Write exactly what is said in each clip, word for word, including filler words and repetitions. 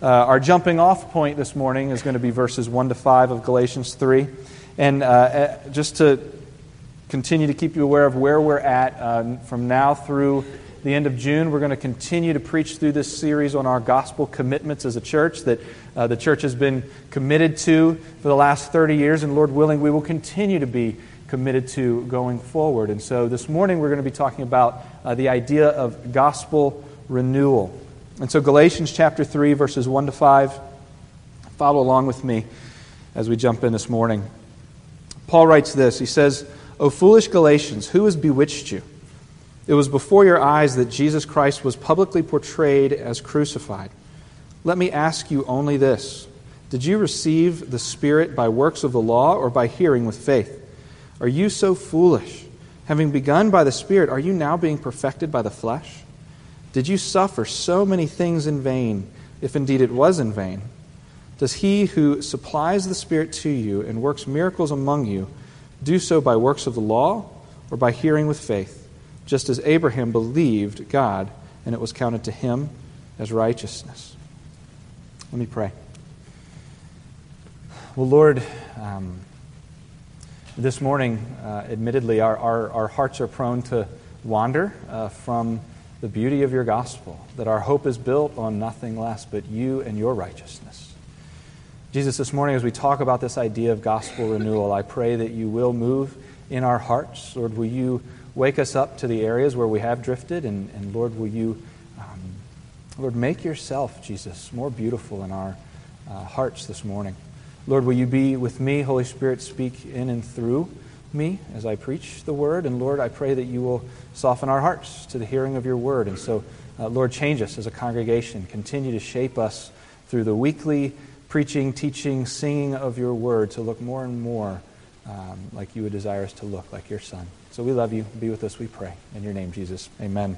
Uh, our jumping off point this morning is going to be verses one to five of Galatians three. And uh, just to continue to keep you aware of where we're at, uh, from now through the end of June, we're going to continue to preach through this series on our gospel commitments as a church that uh, the church has been committed to for the last thirty years, and Lord willing, we will continue to be committed to going forward. And so this morning we're going to be talking about uh, the idea of gospel renewal. And so Galatians chapter three, verses one to five, follow along with me as we jump in this morning. Paul writes this, he says, "O foolish Galatians, who has bewitched you? It was before your eyes that Jesus Christ was publicly portrayed as crucified. Let me ask you only this. Did you receive the Spirit by works of the law or by hearing with faith? Are you so foolish? Having begun by the Spirit, are you now being perfected by the flesh? Did you suffer so many things in vain, if indeed it was in vain? Does he who supplies the Spirit to you and works miracles among you do so by works of the law or by hearing with faith, just as Abraham believed God and it was counted to him as righteousness?" Let me pray. Well, Lord, um, this morning, uh, admittedly, our, our, our hearts are prone to wander uh, from the beauty of your gospel, that our hope is built on nothing less but you and your righteousness. Jesus, this morning as we talk about this idea of gospel renewal, I pray that you will move in our hearts. Lord, will you wake us up to the areas where we have drifted, and, and Lord, will you, um, Lord, make yourself, Jesus, more beautiful in our uh, hearts this morning. Lord, will you be with me? Holy Spirit, speak in and through me as I preach the word. And Lord, I pray that you will soften our hearts to the hearing of your word. And so, uh, Lord, change us as a congregation. Continue to shape us through the weekly preaching, teaching, singing of your word to look more and more um, like you would desire us to look, like your Son. So we love you. Be with us, we pray. In your name, Jesus. Amen.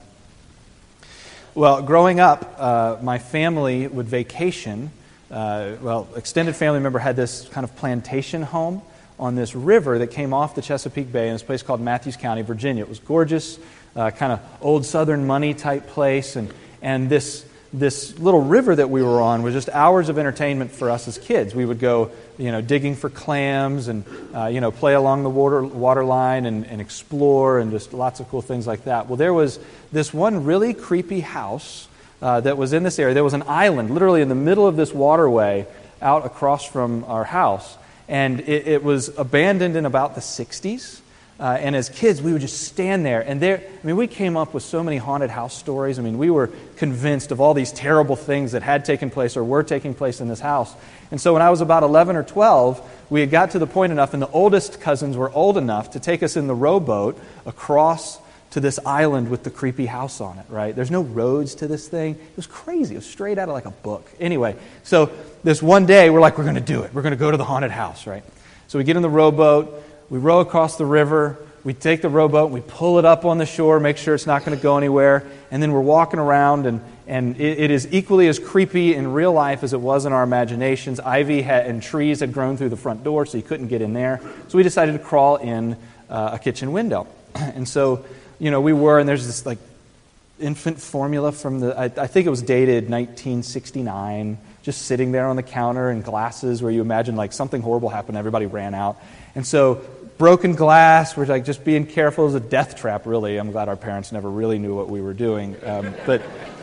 Well, growing up, uh, my family would vacation. Uh, well, extended family member had this kind of plantation home on this river that came off the Chesapeake Bay in this place called Matthews County, Virginia. It was gorgeous, uh, kind of old Southern money type place, and and this this little river that we were on was just hours of entertainment for us as kids. We would go, you know, digging for clams and uh, you know, play along the water water line and, and explore and just lots of cool things like that. Well, there was this one really creepy house uh, that was in this area. There was an island literally in the middle of this waterway out across from our house. And it, it was abandoned in about the sixties. Uh, and as kids, we would just stand there. And there, I mean, we came up with so many haunted house stories. I mean, we were convinced of all these terrible things that had taken place or were taking place in this house. And so when I was about eleven or twelve, we had got to the point enough, and the oldest cousins were old enough to take us in the rowboat across to this island with the creepy house on it, right? There's no roads to this thing. It was crazy. It was straight out of like a book. Anyway, so this one day, we're like, we're going to do it. We're going to go to the haunted house, right? So we get in the rowboat. We row across the river. We take the rowboat. We pull it up on the shore, make sure it's not going to go anywhere. And then we're walking around, and, and it, it is equally as creepy in real life as it was in our imaginations. Ivy had, and trees had grown through the front door, so you couldn't get in there. So we decided to crawl in uh, a kitchen window. And so, you know, we were, and there's this like infant formula from the, I, I think it was dated nineteen sixty-nine, just sitting there on the counter in glasses where you imagine like something horrible happened, everybody ran out. And so broken glass, we're like just being careful. It was a death trap, really. I'm glad our parents never really knew what we were doing. Um, but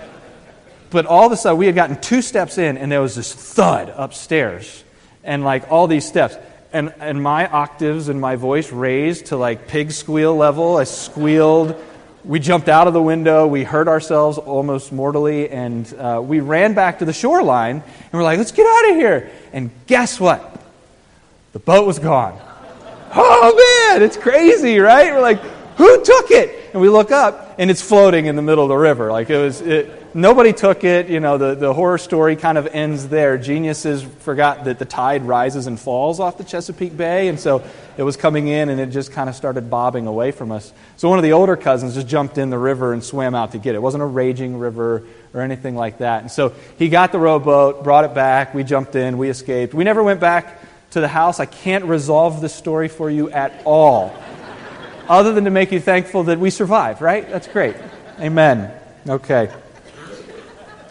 but all of a sudden, we had gotten two steps in, and there was this thud upstairs. And like all these steps. And, and my octaves and my voice raised to like pig squeal level. I squealed. We jumped out of the window. We hurt ourselves almost mortally. And uh, we ran back to the shoreline. And we're like, let's get out of here. And guess what? The boat was gone. Oh, man, it's crazy, right? We're like, who took it? And we look up, and it's floating in the middle of the river. Like it was, it, nobody took it. You know, the, the horror story kind of ends there. Geniuses forgot that the tide rises and falls off the Chesapeake Bay, and so it was coming in, and it just kind of started bobbing away from us. So one of the older cousins just jumped in the river and swam out to get it. It wasn't a raging river or anything like that. And so he got the rowboat, brought it back. We jumped in. We escaped. We never went back to the house. I can't resolve this story for you at all, other than to make you thankful that we survived, right? That's great. Amen. Okay.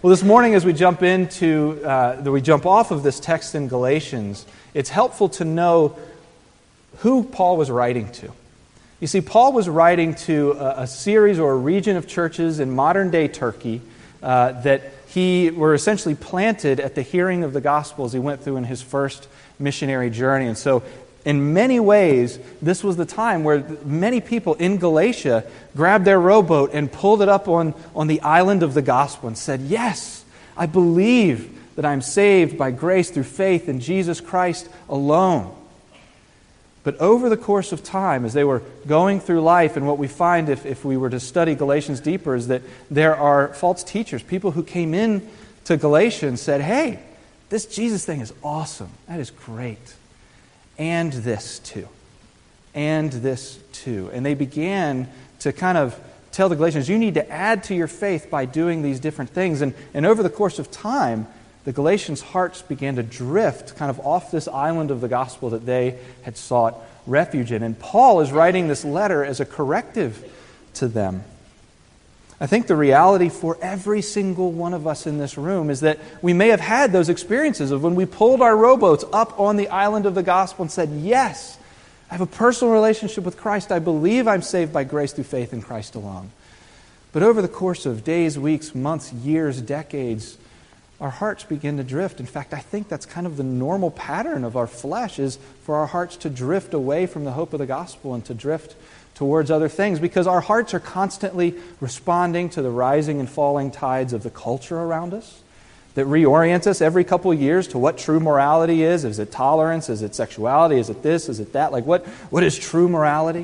Well, this morning as we jump into, uh, that we jump off of this text in Galatians, it's helpful to know who Paul was writing to. You see, Paul was writing to a, a series or a region of churches in modern-day Turkey uh, that he were essentially planted at the hearing of the gospel as he went through in his first missionary journey. And so, in many ways, this was the time where many people in Galatia grabbed their rowboat and pulled it up on, on the island of the gospel and said, yes, I believe that I'm saved by grace through faith in Jesus Christ alone. But over the course of time, as they were going through life, and what we find if, if we were to study Galatians deeper is that there are false teachers, people who came in to Galatia and said, hey, this Jesus thing is awesome. That is great. And this too. And this too. And they began to kind of tell the Galatians, you need to add to your faith by doing these different things. And, and over the course of time, the Galatians' hearts began to drift kind of off this island of the gospel that they had sought refuge in. And Paul is writing this letter as a corrective to them. I think the reality for every single one of us in this room is that we may have had those experiences of when we pulled our rowboats up on the island of the gospel and said, yes, I have a personal relationship with Christ. I believe I'm saved by grace through faith in Christ alone. But over the course of days, weeks, months, years, decades, our hearts begin to drift. In fact, I think that's kind of the normal pattern of our flesh, is for our hearts to drift away from the hope of the gospel and to drift towards other things, because our hearts are constantly responding to the rising and falling tides of the culture around us that reorients us every couple of years to what true morality is. Is it tolerance? Is it sexuality? Is it this? Is it that? Like, what, what is true morality?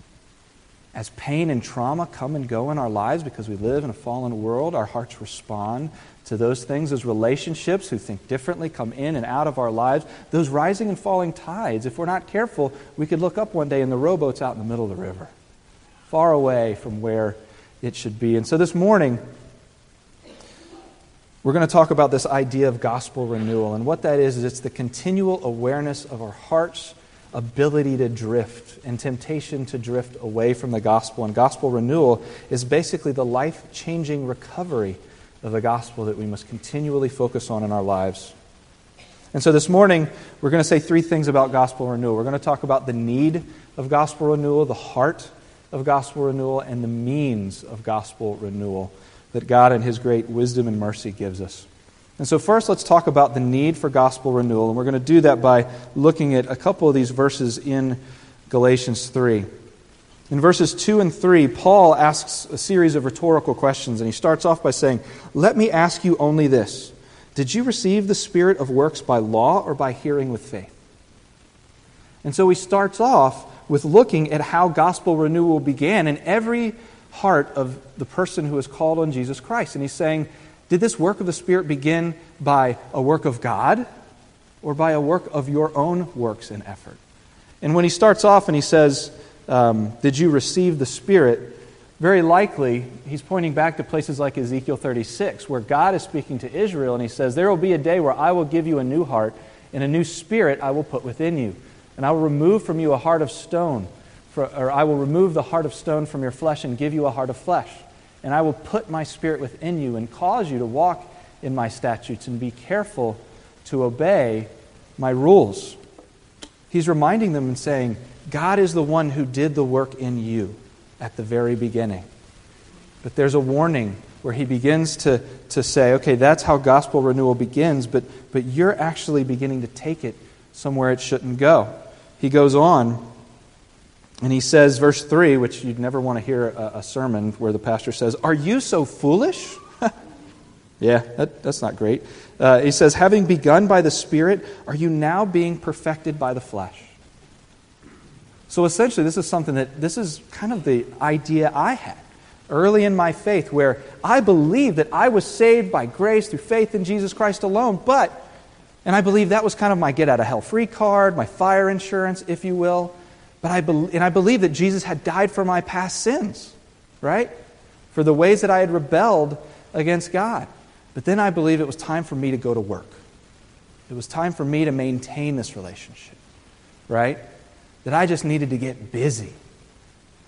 As pain and trauma come and go in our lives because we live in a fallen world, our hearts respond to those things. As relationships who think differently come in and out of our lives, those rising and falling tides, if we're not careful, we could look up one day and the rowboat's out in the middle of the river, far away from where it should be. And so this morning, we're going to talk about this idea of gospel renewal. And what that is, is it's the continual awareness of our heart's ability to drift and temptation to drift away from the gospel. And gospel renewal is basically the life-changing recovery of the gospel that we must continually focus on in our lives. And so this morning, we're going to say three things about gospel renewal. We're going to talk about the need of gospel renewal, the heart of gospel renewal, and the means of gospel renewal that God in His great wisdom and mercy gives us. And so first, let's talk about the need for gospel renewal. And we're going to do that by looking at a couple of these verses in Galatians three. In verses two and three, Paul asks a series of rhetorical questions, and he starts off by saying, "Let me ask you only this. Did you receive the Spirit of works by law or by hearing with faith?" And so he starts off with looking at how gospel renewal began in every heart of the person who is called on Jesus Christ. And he's saying, did this work of the Spirit begin by a work of God or by a work of your own works and effort? And when he starts off and he says, um, did you receive the Spirit? Very likely, he's pointing back to places like Ezekiel thirty-six, where God is speaking to Israel, and he says, there will be a day where I will give you a new heart, and a new spirit I will put within you. And I will remove from you a heart of stone, for, or I will remove the heart of stone from your flesh and give you a heart of flesh. And I will put my Spirit within you and cause you to walk in my statutes and be careful to obey my rules. He's reminding them and saying, God is the one who did the work in you at the very beginning. But there's a warning where he begins to, to say, okay, that's how gospel renewal begins, but, but you're actually beginning to take it somewhere it shouldn't go. He goes on, and he says, verse three, which you'd never want to hear a, a sermon where the pastor says, are you so foolish? yeah, that, that's not great. Uh, he says, having begun by the Spirit, are you now being perfected by the flesh? So essentially, this is something that, this is kind of the idea I had early in my faith, where I believed that I was saved by grace through faith in Jesus Christ alone, but, and I believe that was kind of my get-out-of-hell-free card, my fire insurance, if you will. But I be- and I believe that Jesus had died for my past sins, right? For the ways that I had rebelled against God. But then I believe it was time for me to go to work. It was time for me to maintain this relationship, right? That I just needed to get busy.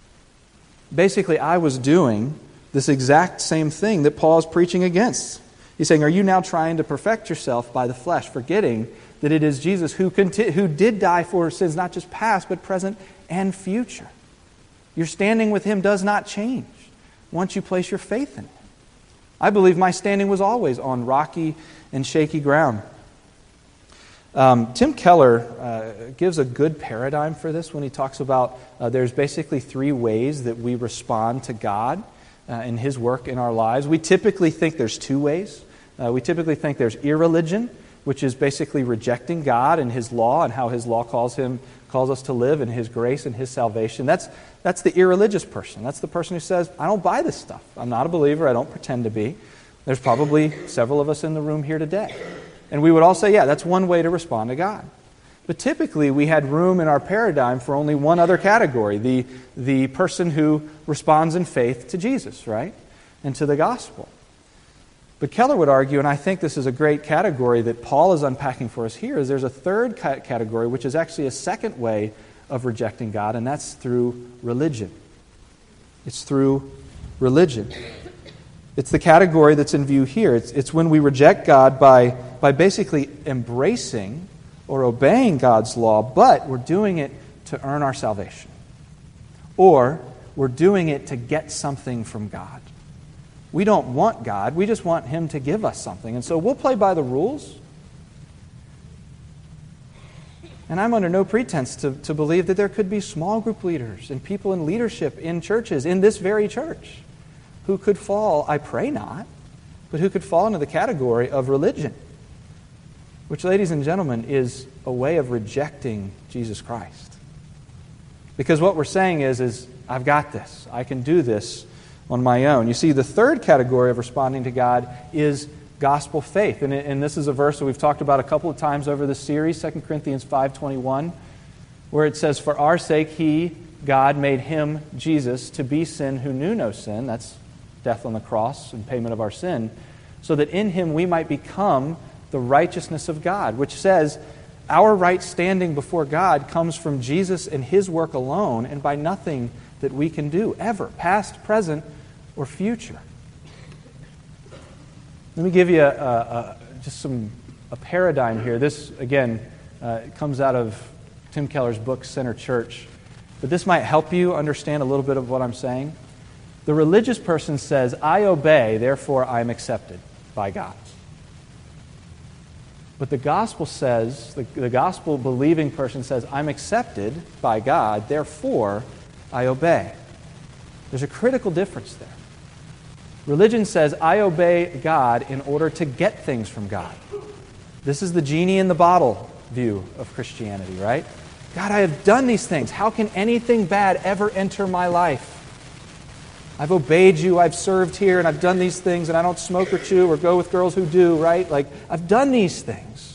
Basically, I was doing this exact same thing that Paul is preaching against. He's saying, are you now trying to perfect yourself by the flesh, forgetting that it is Jesus who conti- who did die for sins, not just past, but present and future? Your standing with Him does not change once you place your faith in Him. I believe my standing was always on rocky and shaky ground. Um, Tim Keller uh, gives a good paradigm for this when he talks about uh, there's basically three ways that we respond to God uh, and His work in our lives. We typically think there's two ways. Uh, we typically think there's irreligion, which is basically rejecting God and His law and how His law calls him calls us to live, and His grace and His salvation. That's that's the irreligious person. That's the person who says, I don't buy this stuff. I'm not a believer. I don't pretend to be. There's probably several of us in the room here today. And we would all say, yeah, that's one way to respond to God. But typically, we had room in our paradigm for only one other category, the, the person who responds in faith to Jesus, right? And to the gospel. But Keller would argue, and I think this is a great category that Paul is unpacking for us here, is there's a third ca- category, which is actually a second way of rejecting God, and that's through religion. It's through religion. It's the category that's in view here. It's, it's when we reject God by, by basically embracing or obeying God's law, but we're doing it to earn our salvation. Or we're doing it to get something from God. We don't want God, we just want Him to give us something. And so we'll play by the rules. And I'm under no pretense to, to believe that there could be small group leaders and people in leadership in churches, in this very church, who could fall, I pray not, but who could fall into the category of religion, which, ladies and gentlemen, is a way of rejecting Jesus Christ. Because what we're saying is, is I've got this. I can do this on my own. You see, the third category of responding to God is gospel faith. And, and this is a verse that we've talked about a couple of times over this series, Second Corinthians five twenty-one, where it says, for our sake He, God, made Him, Jesus, to be sin who knew no sin. That's death on the cross and payment of our sin, so that in Him we might become the righteousness of God, which says our right standing before God comes from Jesus and His work alone, and by nothing that we can do, ever, past, present, or future. Let me give you a, a, a, just some a paradigm here. This, again, uh, comes out of Tim Keller's book, Center Church. But this might help you understand a little bit of what I'm saying. The religious person says, I obey, therefore I am accepted by God. But the gospel says, the, the gospel-believing person says, I'm accepted by God, therefore I obey. There's a critical difference there. Religion says, I obey God in order to get things from God. This is the genie in the bottle view of Christianity, right? God, I have done these things. How can anything bad ever enter my life? I've obeyed you, I've served here, and I've done these things, and I don't smoke or chew or go with girls who do, right? Like, I've done these things.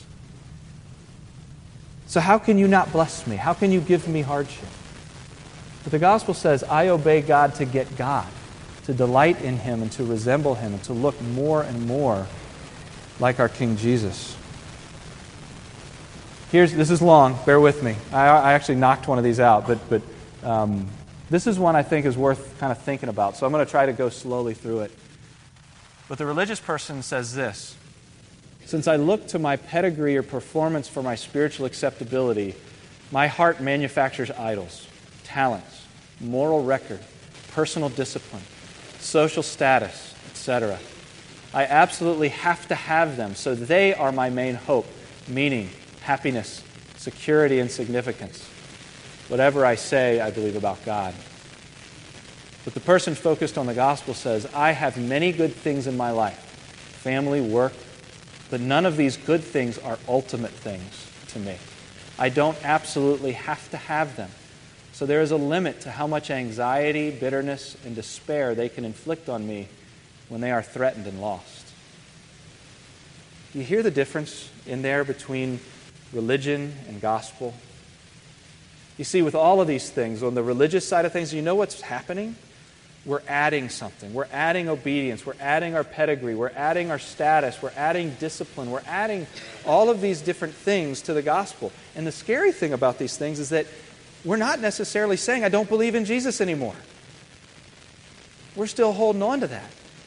So how can you not bless me? How can you give me hardship? But the gospel says, I obey God to get God, to delight in Him and to resemble Him and to look more and more like our King Jesus. Here's, this is long, bear with me. I, I actually knocked one of these out, but, but um, this is one I think is worth kind of thinking about. So I'm going to try to go slowly through it. But the religious person says this: since I look to my pedigree or performance for my spiritual acceptability, my heart manufactures idols, talents, moral record, personal discipline, social status, et cetera. I absolutely have to have them, so they are my main hope, meaning, happiness, security, and significance. Whatever I say, I believe about God. But the person focused on the gospel says, I have many good things in my life, family, work, but none of these good things are ultimate things to me. I don't absolutely have to have them. So there is a limit to how much anxiety, bitterness, and despair they can inflict on me when they are threatened and lost. You hear the difference in there between religion and gospel? You see, with all of these things, on the religious side of things, you know what's happening? We're adding something. We're adding obedience. We're adding our pedigree. We're adding our status. We're adding discipline. We're adding all of these different things to the gospel. And the scary thing about these things is that we're not necessarily saying, I don't believe in Jesus anymore. We're still holding on to that.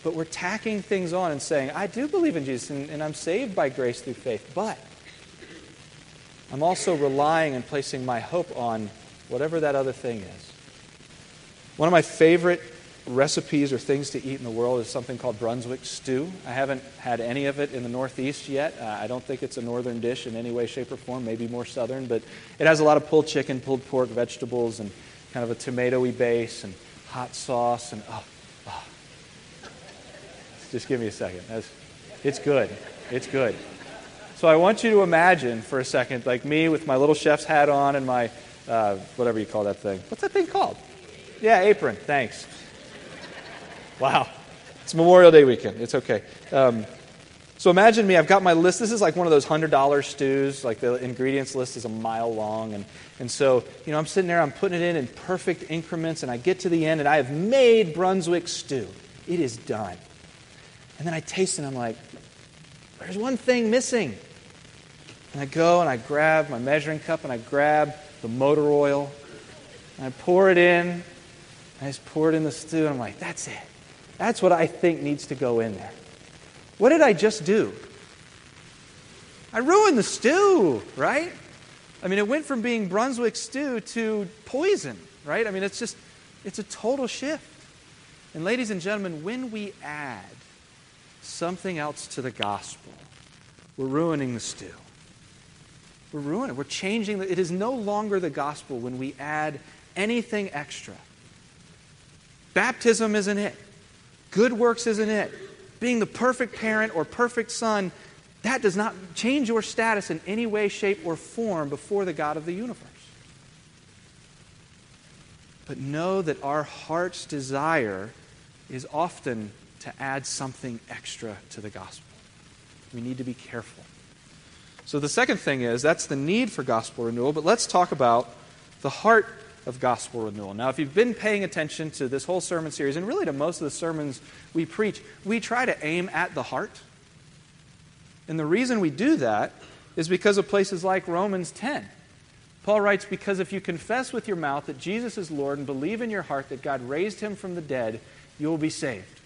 but we're tacking things on and saying, I do believe in Jesus, and, and I'm saved by grace through faith, but I'm also relying and placing my hope on whatever that other thing is. One of my favorite recipes or things to eat in the world is something called Brunswick stew. I haven't had any of it in the Northeast yet. Uh, I don't think it's a northern dish in any way, shape, or form, maybe more southern, but it has a lot of pulled chicken, pulled pork, vegetables, and kind of a tomatoey base and hot sauce. And oh, oh. Just give me a second. That's, it's good. It's good. So I want you to imagine for a second, like me with my little chef's hat on and my, uh, whatever you call that thing. What's that thing called? Yeah, apron. Thanks. Wow. It's Memorial Day weekend. It's okay. Um, so imagine me. I've got my list. This is like one of those one hundred dollar stews. Like the ingredients list is a mile long. And, and so, you know, I'm sitting there. I'm putting it in in perfect increments. And I get to the end, and I have made Brunswick stew. It is done. And then I taste it, and I'm like, there's one thing missing. And I go, and I grab my measuring cup, and I grab the motor oil, and I pour it in. And I just pour it in the stew, and I'm like, that's it. That's what I think needs to go in there. What did I just do? I ruined the stew, right? I mean, it went from being Brunswick stew to poison, right? I mean, it's just, it's a total shift. And ladies and gentlemen, when we add something else to the gospel, we're ruining the stew. We're ruining it. We're changing. The, it is no longer the gospel when we add anything extra. Baptism isn't it. Good works isn't it. Being the perfect parent or perfect son, that does not change your status in any way, shape, or form before the God of the universe. But know that our heart's desire is often to add something extra to the gospel. We need to be careful. So the second thing is, that's the need for gospel renewal, but let's talk about the heart of gospel renewal. Now, if you've been paying attention to this whole sermon series, and really to most of the sermons we preach, we try to aim at the heart. And the reason we do that is because of places like Romans ten. Paul writes, because if you confess with your mouth that Jesus is Lord and believe in your heart that God raised him from the dead, you will be saved.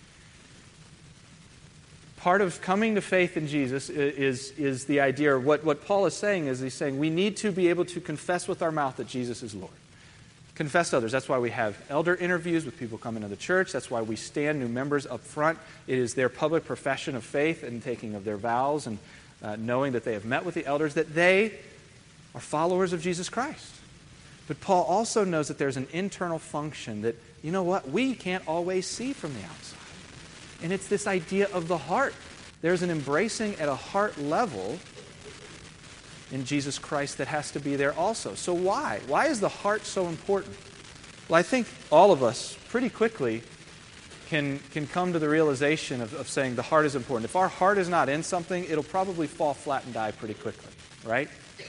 Part of coming to faith in Jesus is, is the idea, what, what Paul is saying is he's saying we need to be able to confess with our mouth that Jesus is Lord. Confess to others. That's why we have elder interviews with people coming to the church. That's why we stand new members up front. It is their public profession of faith and taking of their vows and uh, knowing that they have met with the elders, that they are followers of Jesus Christ. But Paul also knows that there's an internal function that, you know what, we can't always see from the outside. And it's this idea of the heart. There's an embracing at a heart level in Jesus Christ that has to be there also. So why? Why is the heart so important? Well, I think all of us pretty quickly can, can come to the realization of, of saying the heart is important. If our heart is not in something, it'll probably fall flat and die pretty quickly, right?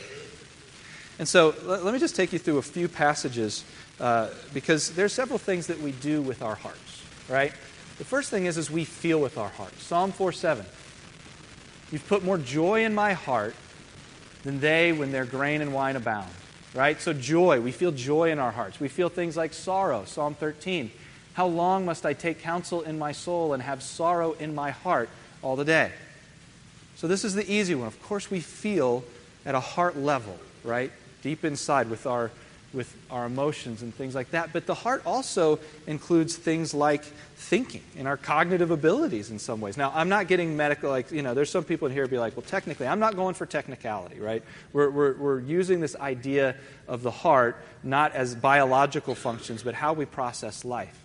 And so let, let me just take you through a few passages uh, because there's several things that we do with our hearts, right? The first thing is, is we feel with our heart. Psalm four seven. You've put more joy in my heart than they when their grain and wine abound. Right? So joy, we feel joy in our hearts. We feel things like sorrow. Psalm thirteen. How long must I take counsel in my soul and have sorrow in my heart all the day? So this is the easy one. Of course we feel at a heart level, right? Deep inside with our with our emotions and things like that. But the heart also includes things like thinking and our cognitive abilities in some ways. Now, I'm not getting medical, like, you know, there's some people in here who be like, well, technically, I'm not going for technicality, right? We're, we're, we're using this idea of the heart not as biological functions, but how we process life.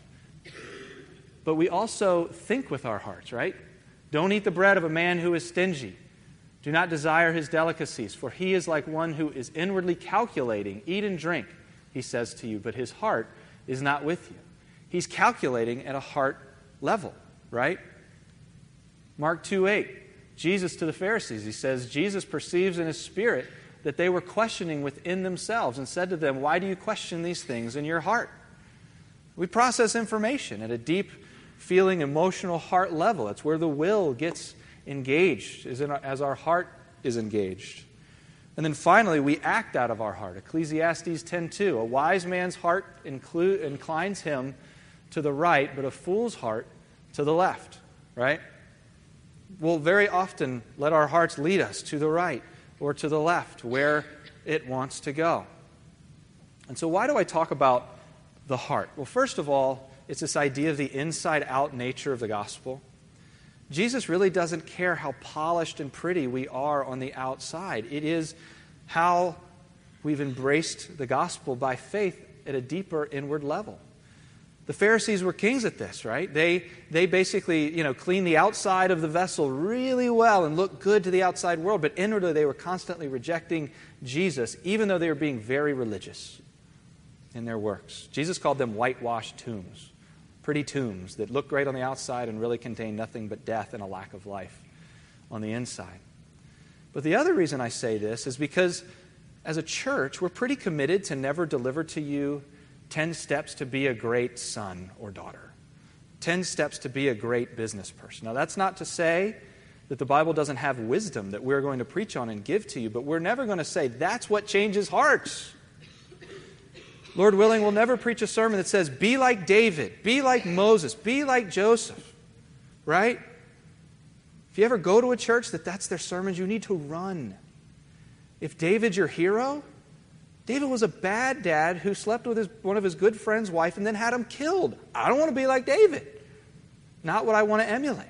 But we also think with our hearts, right? Don't eat the bread of a man who is stingy. Do not desire his delicacies, for he is like one who is inwardly calculating. Eat and drink, he says to you, but his heart is not with you. He's calculating at a heart level, right? Mark two eight, Jesus to the Pharisees, he says, Jesus perceives in his spirit that they were questioning within themselves and said to them, why do you question these things in your heart? We process information at a deep feeling, emotional heart level. It's where the will gets engaged, as, in our, as our heart is engaged. And then finally, we act out of our heart. Ecclesiastes ten two, a wise man's heart inclu- inclines him to the right, but a fool's heart to the left, right? We'll very often let our hearts lead us to the right or to the left where it wants to go. And so why do I talk about the heart? Well, first of all, it's this idea of the inside-out nature of the gospel. Jesus really doesn't care how polished and pretty we are on the outside. It is how we've embraced the gospel by faith at a deeper inward level. The Pharisees were kings at this, right? They they basically, you know, cleaned the outside of the vessel really well and looked good to the outside world, but inwardly they were constantly rejecting Jesus, even though they were being very religious in their works. Jesus called them whitewashed tombs, pretty tombs that look great on the outside and really contain nothing but death and a lack of life on the inside. But the other reason I say this is because as a church, we're pretty committed to never deliver to you ten steps to be a great son or daughter, ten steps to be a great business person. Now, that's not to say that the Bible doesn't have wisdom that we're going to preach on and give to you, but we're never going to say that's what changes hearts. Lord willing, we'll never preach a sermon that says, be like David, be like Moses, be like Joseph, right? If you ever go to a church that that's their sermons, you need to run. If David's your hero, David was a bad dad who slept with his, one of his good friend's wife and then had him killed. I don't want to be like David. Not what I want to emulate.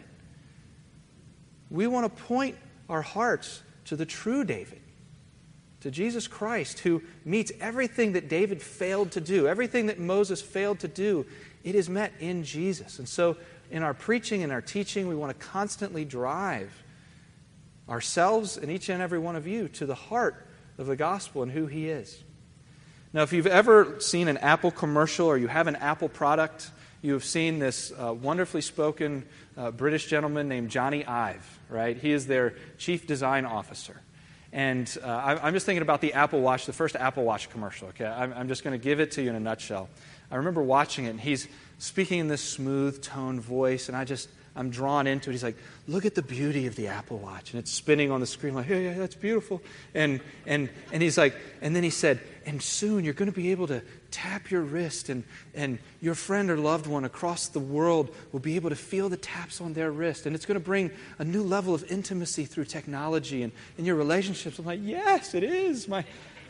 We want to point our hearts to the true David, to Jesus Christ, who meets everything that David failed to do, everything that Moses failed to do. It is met in Jesus. And so in our preaching and our teaching, we want to constantly drive ourselves and each and every one of you to the heart of the gospel and who He is. Now, if you've ever seen an Apple commercial or you have an Apple product, you have seen this uh, wonderfully spoken uh, British gentleman named Johnny Ive, right? He is their chief design officer. And uh, I'm just thinking about the Apple Watch, the first Apple Watch commercial, okay? I'm, I'm just going to give it to you in a nutshell. I remember watching it, and he's speaking in this smooth tone voice, and I just... I'm drawn into it. He's like, look at the beauty of the Apple Watch. And it's spinning on the screen like, yeah, yeah, that's beautiful. And and and he's like, and then he said, and soon you're going to be able to tap your wrist and, and your friend or loved one across the world will be able to feel the taps on their wrist. And it's going to bring a new level of intimacy through technology and in your relationships. I'm like, yes, it is. My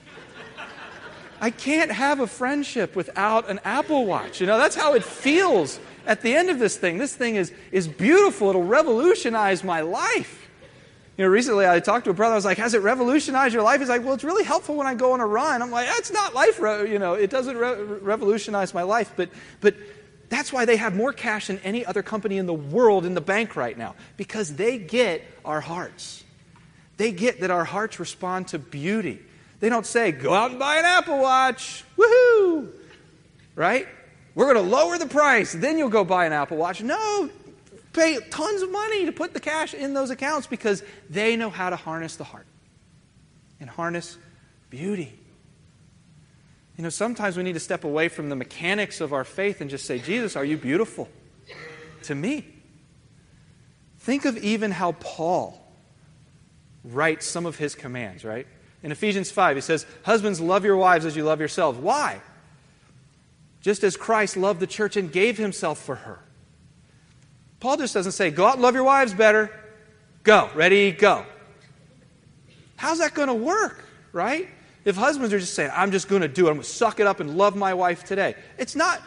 I can't have a friendship without an Apple Watch. You know, that's how it feels at the end of this thing. This thing is, is beautiful. It'll revolutionize my life. You know, recently I talked to a brother. I was like, has it revolutionized your life? He's like, well, it's really helpful when I go on a run. I'm like, that's not life. Re- you know, it doesn't re- revolutionize my life. But, but that's why they have more cash than any other company in the world in the bank right now. Because they get our hearts. They get that our hearts respond to beauty. They don't say, go out and buy an Apple Watch. Woohoo! Right? We're going to lower the price. Then you'll go buy an Apple Watch. No, pay tons of money to put the cash in those accounts because they know how to harness the heart and harness beauty. You know, sometimes we need to step away from the mechanics of our faith and just say, Jesus, are you beautiful to me? Think of even how Paul writes some of his commands, right? In Ephesians five, he says, husbands, love your wives as you love yourselves. Why? Just as Christ loved the church and gave Himself for her. Paul just doesn't say, go out and love your wives better. Go. Ready? Go. How's that going to work, right? If husbands are just saying, I'm just going to do it. I'm going to suck it up and love my wife today. It's not.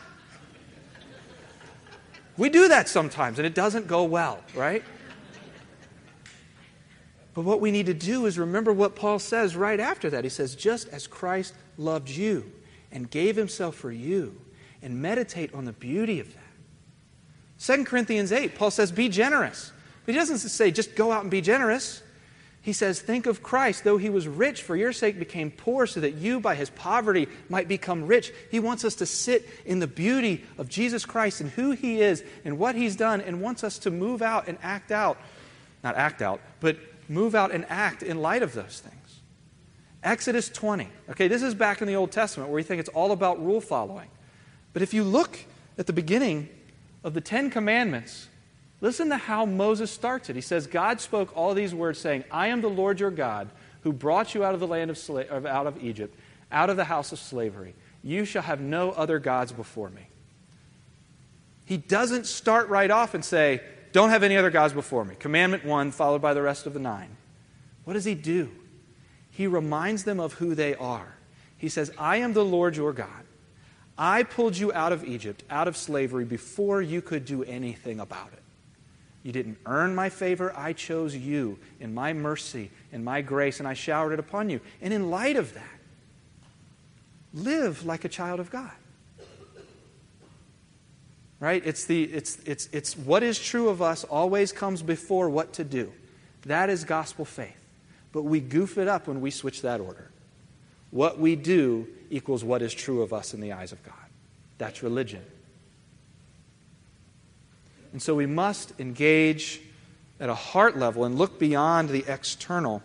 We do that sometimes, and it doesn't go well, right? But what we need to do is remember what Paul says right after that. He says, just as Christ loved you and gave Himself for you, and meditate on the beauty of that. Second Corinthians eight, Paul says, be generous. But he doesn't say, just go out and be generous. He says, think of Christ, though He was rich, for your sake became poor, so that you by His poverty might become rich. He wants us to sit in the beauty of Jesus Christ and who He is and what He's done, and wants us to move out and act out. Not act out, but move out and act in light of those things. Exodus twenty. Okay, this is back in the Old Testament where you think it's all about rule following. But if you look at the beginning of the Ten Commandments, listen to how Moses starts it. He says, God spoke all these words saying, I am the Lord your God who brought you out of the land of sla- out of Egypt, out of the house of slavery. You shall have no other gods before me. He He doesn't start right off and say, don't have any other gods before me. Commandment one, followed by the rest of the nine. What does he do? He reminds them of who they are. He says, I am the Lord your God. I pulled you out of Egypt, out of slavery, before you could do anything about it. You didn't earn my favor. I chose you in my mercy and my grace, and I showered it upon you. And in light of that, live like a child of God. Right? It's the it's it's it's what is true of us always comes before what to do. That is gospel faith. But we goof it up when we switch that order. What we do equals what is true of us in the eyes of God. That's religion. And so we must engage at a heart level and look beyond the external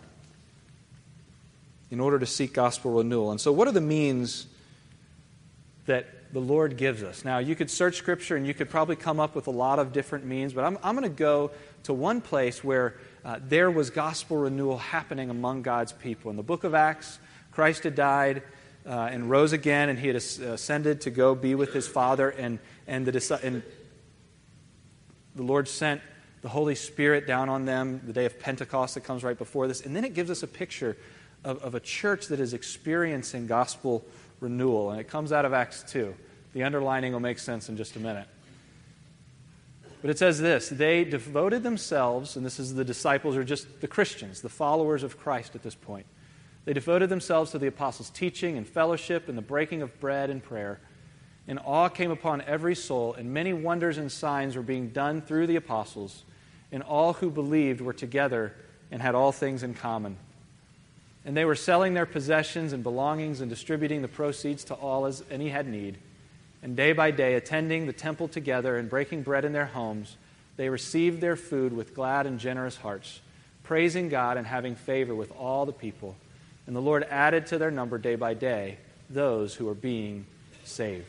in order to seek gospel renewal. And so what are the means that the Lord gives us? Now, you could search Scripture and you could probably come up with a lot of different means, but I'm, I'm going to go to one place where uh, there was gospel renewal happening among God's people. In the book of Acts, Christ had died uh, and rose again, and he had ascended to go be with his Father, and, and, the, and the Lord sent the Holy Spirit down on them, the day of Pentecost that comes right before this. And then it gives us a picture of, of a church that is experiencing gospel renewal, and it comes out of Acts two. The underlining will make sense in just a minute. But it says this, they devoted themselves, and this is the disciples, or just the Christians, the followers of Christ at this point. They devoted themselves to the apostles' teaching and fellowship and the breaking of bread and prayer. And awe came upon every soul, and many wonders and signs were being done through the apostles, and all who believed were together and had all things in common. And they were selling their possessions and belongings and distributing the proceeds to all as any had need. And day by day, attending the temple together and breaking bread in their homes, they received their food with glad and generous hearts, praising God and having favor with all the people. And the Lord added to their number day by day those who were being saved.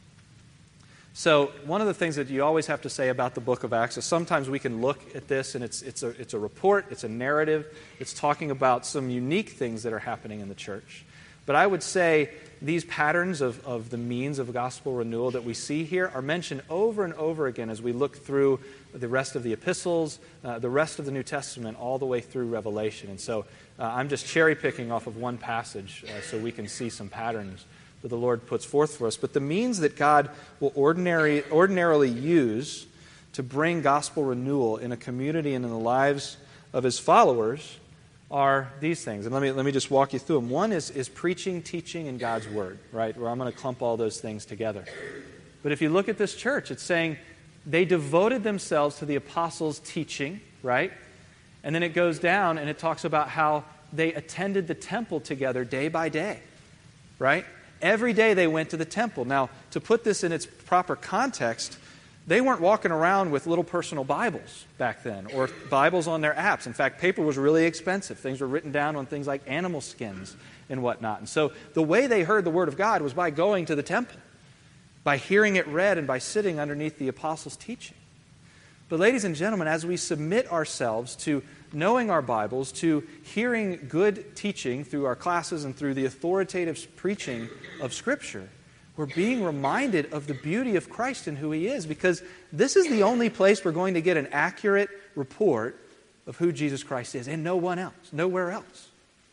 So one of the things that you always have to say about the book of Acts is sometimes we can look at this and it's, it's, a, it's a report, it's a narrative, it's talking about some unique things that are happening in the church. But I would say these patterns of, of the means of gospel renewal that we see here are mentioned over and over again as we look through the rest of the epistles, uh, the rest of the New Testament, all the way through Revelation. And so uh, I'm just cherry picking off of one passage uh, so we can see some patterns that the Lord puts forth for us. But the means that God will ordinary, ordinarily use to bring gospel renewal in a community and in the lives of his followers are these things. And let me let me just walk you through them. One is, is preaching, teaching, and God's Word, right? Where I'm going to clump all those things together. But if you look at this church, it's saying they devoted themselves to the apostles' teaching, right? And then it goes down and it talks about how they attended the temple together day by day, right? Every day they went to the temple. Now, to put this in its proper context, they weren't walking around with little personal Bibles back then, or Bibles on their apps. In fact, paper was really expensive. Things were written down on things like animal skins and whatnot. And so the way they heard the Word of God was by going to the temple, by hearing it read, and by sitting underneath the apostles' teaching. But ladies and gentlemen, as we submit ourselves to knowing our Bibles, to hearing good teaching through our classes and through the authoritative preaching of Scripture, we're being reminded of the beauty of Christ and who He is, because this is the only place we're going to get an accurate report of who Jesus Christ is, and no one else, nowhere else.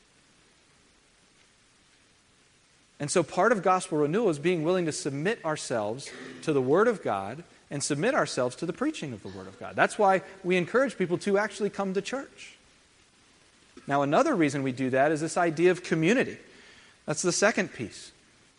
And so part of gospel renewal is being willing to submit ourselves to the Word of God and submit ourselves to the preaching of the Word of God. That's why we encourage people to actually come to church. Now, another reason we do that is this idea of community. That's the second piece.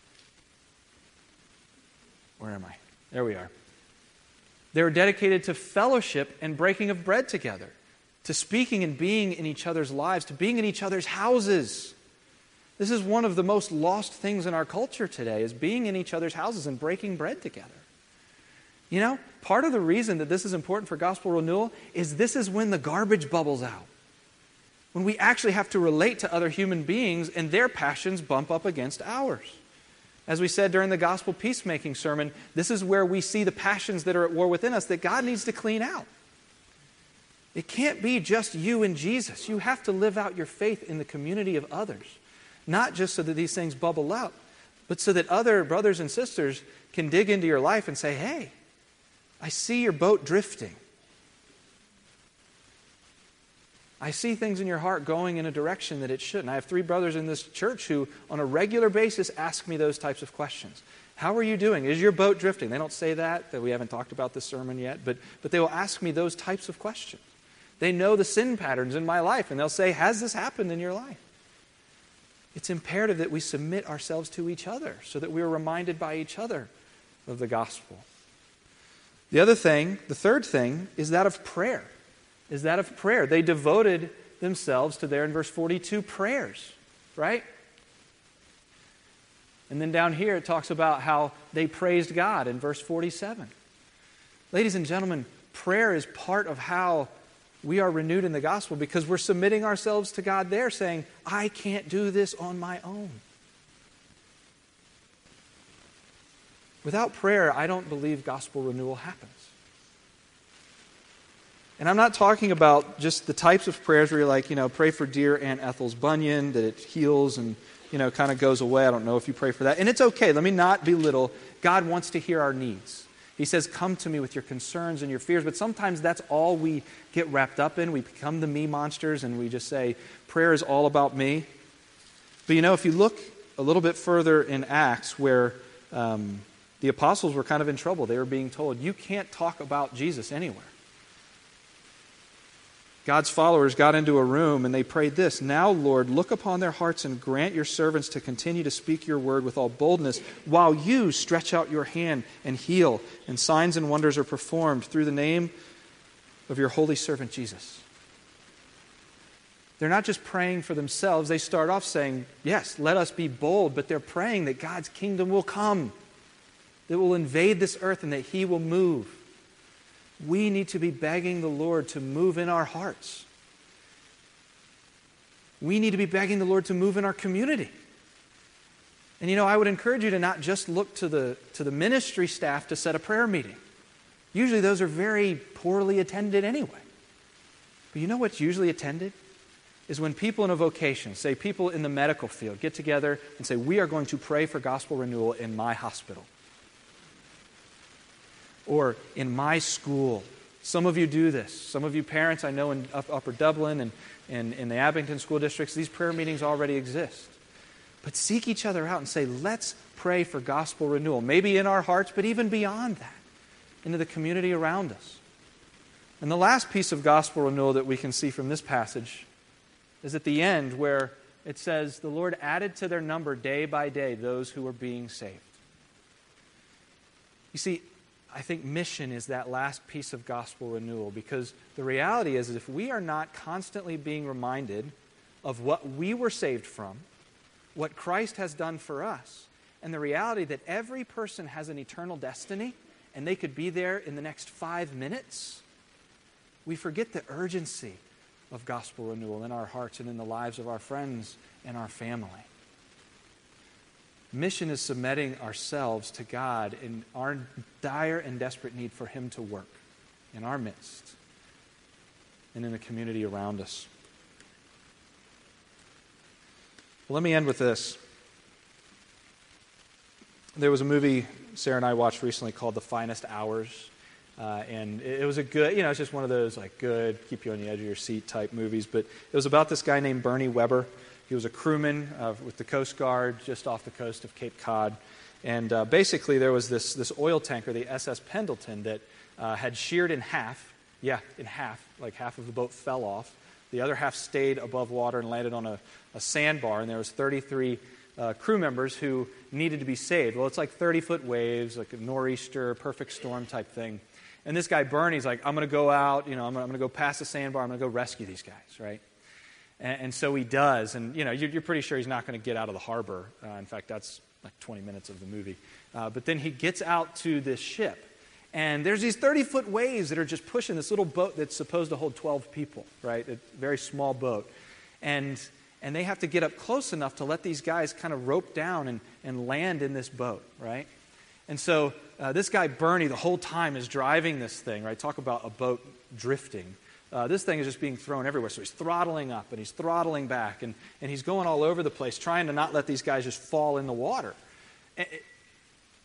Where am I? There we are. They were dedicated to fellowship and breaking of bread together, to speaking and being in each other's lives, to being in each other's houses. This is one of the most lost things in our culture today, is being in each other's houses and breaking bread together. You know, part of the reason that this is important for gospel renewal is this is when the garbage bubbles out. When we actually have to relate to other human beings and their passions bump up against ours. As we said during the gospel peacemaking sermon, this is where we see the passions that are at war within us that God needs to clean out. It can't be just you and Jesus. You have to live out your faith in the community of others. Not just so that these things bubble out, but so that other brothers and sisters can dig into your life and say, hey, I see your boat drifting. I see things in your heart going in a direction that it shouldn't. I have three brothers in this church who, on a regular basis, ask me those types of questions. How are you doing? Is your boat drifting? They don't say that, that we haven't talked about this sermon yet, but, but they will ask me those types of questions. They know the sin patterns in my life, and they'll say, has this happened in your life? It's imperative that we submit ourselves to each other so that we are reminded by each other of the gospel. The other thing, the third thing, is that of prayer. Is that of prayer. They devoted themselves to, there in verse forty-two, prayers, right? And then down here it talks about how they praised God in verse forty-seven. Ladies and gentlemen, prayer is part of how we are renewed in the gospel because we're submitting ourselves to God there, saying, I can't do this on my own. Without prayer, I don't believe gospel renewal happens. And I'm not talking about just the types of prayers where you're like, you know, pray for dear Aunt Ethel's bunion, that it heals and, you know, kind of goes away. I don't know if you pray for that. And it's okay. Let me not belittle. God wants to hear our needs. He says, come to me with your concerns and your fears. But sometimes that's all we get wrapped up in. We become the me monsters and we just say, prayer is all about me. But, you know, if you look a little bit further in Acts where um, the apostles were kind of in trouble. They were being told, you can't talk about Jesus anywhere. God's followers got into a room and they prayed this, now, Lord, look upon their hearts and grant your servants to continue to speak your word with all boldness while you stretch out your hand and heal, and signs and wonders are performed through the name of your holy servant Jesus. They're not just praying for themselves. They start off saying, yes, let us be bold, but they're praying that God's kingdom will come, that will invade this earth and that He will move. We need to be begging the Lord to move in our hearts. We need to be begging the Lord to move in our community. And you know, I would encourage you to not just look to the, to the ministry staff to set a prayer meeting. Usually those are very poorly attended anyway. But you know what's usually attended? Is when people in a vocation, say people in the medical field, get together and say, we are going to pray for gospel renewal in my hospital. Or in my school. Some of you do this. Some of you parents, I know in Upper Dublin and, and in the Abington school districts, these prayer meetings already exist. But seek each other out and say, let's pray for gospel renewal. Maybe in our hearts, but even beyond that, into the community around us. And the last piece of gospel renewal that we can see from this passage is at the end where it says, the Lord added to their number day by day those who were being saved. You see, I think mission is that last piece of gospel renewal, because the reality is, is if we are not constantly being reminded of what we were saved from, what Christ has done for us, and the reality that every person has an eternal destiny and they could be there in the next five minutes, we forget the urgency of gospel renewal in our hearts and in the lives of our friends and our family. Mission is submitting ourselves to God in our dire and desperate need for Him to work in our midst and in the community around us. Well, let me end with this. There was a movie Sarah and I watched recently called The Finest Hours. Uh, and it was a good, you know, it's just one of those like good, keep you on the edge of your seat type movies. But it was about this guy named Bernie Weber. He was a crewman uh, with the Coast Guard just off the coast of Cape Cod. And uh, basically there was this, this oil tanker, the S S Pendleton, that uh, had sheared in half. Yeah, in half. Like half of the boat fell off. The other half stayed above water and landed on a, a sandbar. And there was thirty-three uh, crew members who needed to be saved. Well, it's like thirty-foot waves, like a nor'easter, perfect storm type thing. And this guy, Bernie's like, I'm going to go out, you know, I'm going to go past the sandbar. I'm going to go rescue these guys, right? And, and so he does. And, you know, you're, you're pretty sure he's not going to get out of the harbor. Uh, in fact, that's like twenty minutes of the movie. Uh, but then he gets out to this ship. And there's these thirty-foot waves that are just pushing this little boat that's supposed to hold twelve people, right? A very small boat. And and they have to get up close enough to let these guys kind of rope down and, and land in this boat, right? And so uh, this guy, Bernie, the whole time is driving this thing, right? Talk about a boat drifting. Uh, this thing is just being thrown everywhere. So he's throttling up and he's throttling back. And, and he's going all over the place trying to not let these guys just fall in the water. And it,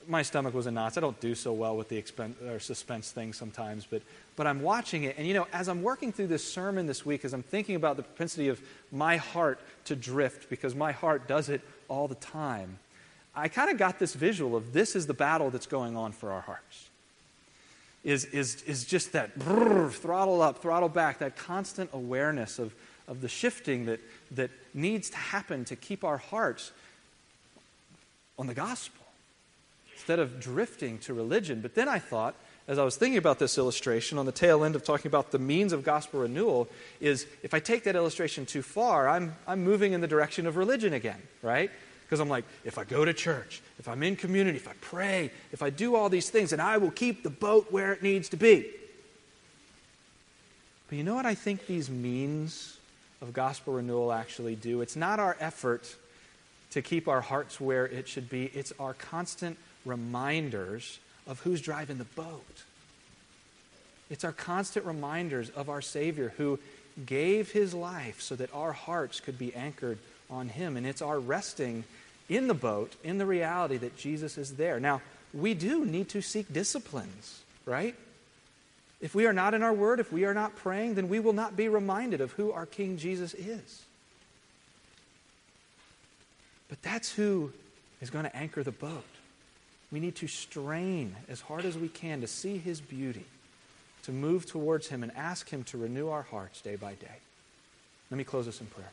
my stomach was in knots. I don't do so well with the expen- or suspense thing sometimes, but, but I'm watching it. And, you know, as I'm working through this sermon this week, as I'm thinking about the propensity of my heart to drift, because my heart does it all the time, I kind of got this visual of this is the battle that's going on for our hearts. Is, is, is just that brrr, throttle up, throttle back, that constant awareness of, of the shifting that, that needs to happen to keep our hearts on the gospel, instead of drifting to religion. But then I thought, as I was thinking about this illustration, on the tail end of talking about the means of gospel renewal, is if I take that illustration too far, I'm, I'm moving in the direction of religion again, right? Because I'm like, if I go to church, if I'm in community, if I pray, if I do all these things, then I will keep the boat where it needs to be. But you know what I think these means of gospel renewal actually do? It's not our effort to keep our hearts where it should be. It's our constant reminders of who's driving the boat. It's our constant reminders of our Savior who gave His life so that our hearts could be anchored on Him. And it's our resting in the boat, in the reality that Jesus is there. Now, we do need to seek disciplines, right? If we are not in our Word, if we are not praying, then we will not be reminded of who our King Jesus is. But that's who is going to anchor the boat. We need to strain as hard as we can to see His beauty, to move towards Him and ask Him to renew our hearts day by day. Let me close this in prayer.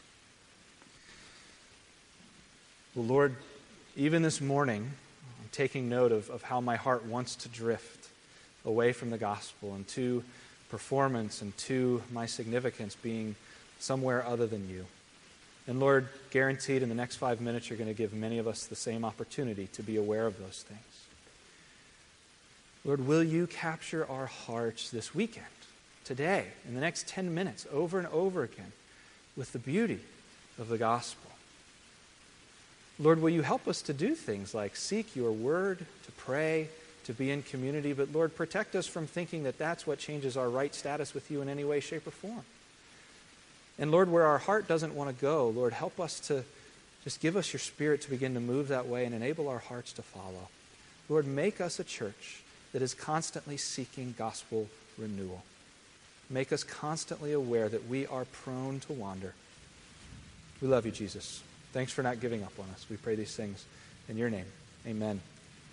Well, Lord, even this morning, I'm taking note of, of how my heart wants to drift away from the gospel and to performance and to my significance being somewhere other than You. And Lord, guaranteed in the next five minutes you're going to give many of us the same opportunity to be aware of those things. Lord, will You capture our hearts this weekend, today, in the next ten minutes, over and over again, with the beauty of the gospel? Lord, will You help us to do things like seek Your word, to pray, to be in community, but Lord, protect us from thinking that that's what changes our right status with You in any way, shape, or form. And Lord, where our heart doesn't want to go, Lord, help us to just give us Your Spirit to begin to move that way and enable our hearts to follow. Lord, make us a church that is constantly seeking gospel renewal. Make us constantly aware that we are prone to wander. We love You, Jesus. Thanks for not giving up on us. We pray these things in Your name. Amen.